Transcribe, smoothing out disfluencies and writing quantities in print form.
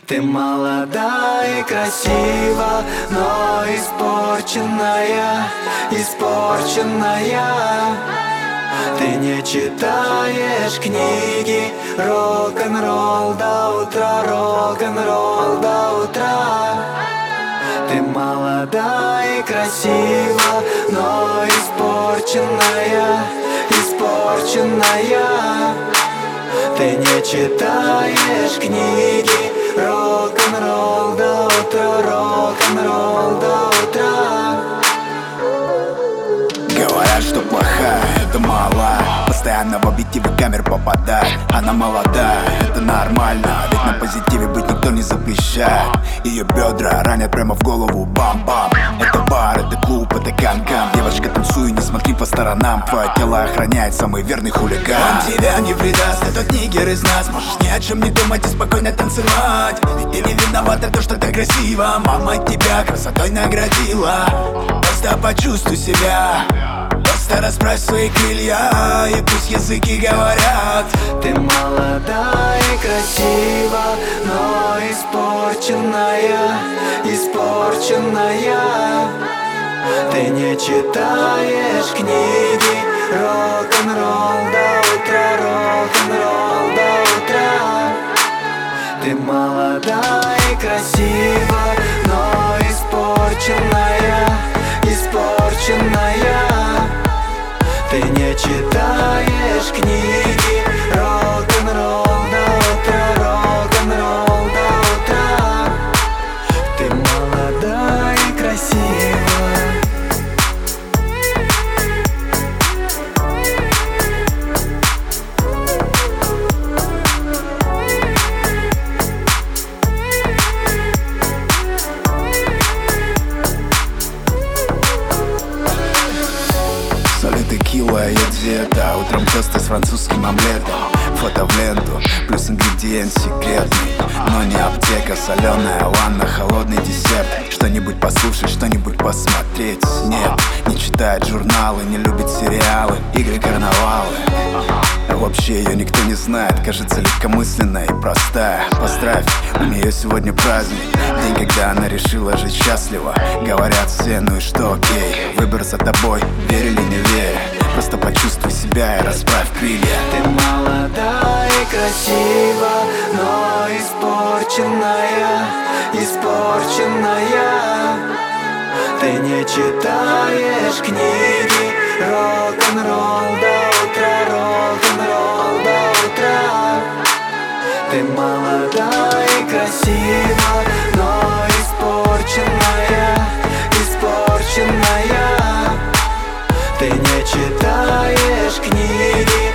Ты молода и красива, но испорченная, испорченная. Ты не читаешь книги, рок-н-ролл до утра, рок-н-ролл до утра. Ты молода и красива, но испорченная, испорченная. Ты не читаешь книги, рок-н-ролл до утра, рок-н-ролл до утра. Говорят, что плохая, это мала. Постоянно в объективы камер попадает. Она молодая, это нормально, ведь на позитиве быть никто не запрещает. Ее бедра ранят прямо в голову, бам-бам. Это бар, это клуб, это кан-кан. Девочка, танцуй, не смотри по сторонам. Твое тело охраняет самый верный хулиган. Он тебя не предаст, этот нигер из нас. Можешь ни о чем не думать и спокойно танцевать. Ведь ты не виновата то, что ты красива. Мама тебя красотой наградила. Просто почувствуй себя, просто расправь свои крылья, и пусть языки говорят. Ты молода и красива, но испорченная, испорченная. Ты не читаешь книги, рок-н-ролл до утра, рок-н-ролл до утра. Ты молода и красива, но испорченная, испорченная. Ты не читаешь книги, рок-н-ролл до утра, рок-н-ролл до утра. Ты молода и красива. Текила и диета, утром тосты с французским омлетом. Фото в ленту, плюс ингредиент секретный. Но не аптека, соленая ванна, холодный десерт. Что-нибудь послушать, что-нибудь посмотреть. Нет, не читает журналы, не любит сериалы, игры, карнавалы. Вообще ее никто не знает, кажется легкомысленная и простая. Поздравь, у нее сегодня праздник, день, когда она решила жить счастливо. Говорят все, ну и что, окей, выбор за тобой, верь или не верь. Просто почувствуй себя и расправь крылья. Ты молода и красива, но испорченная, испорченная. Ты не читаешь книги, рок-н-ролл до утра, рок-н-ролл до утра. Ты молода и красива, но испорченная, испорченная. Ты не читаешь книги,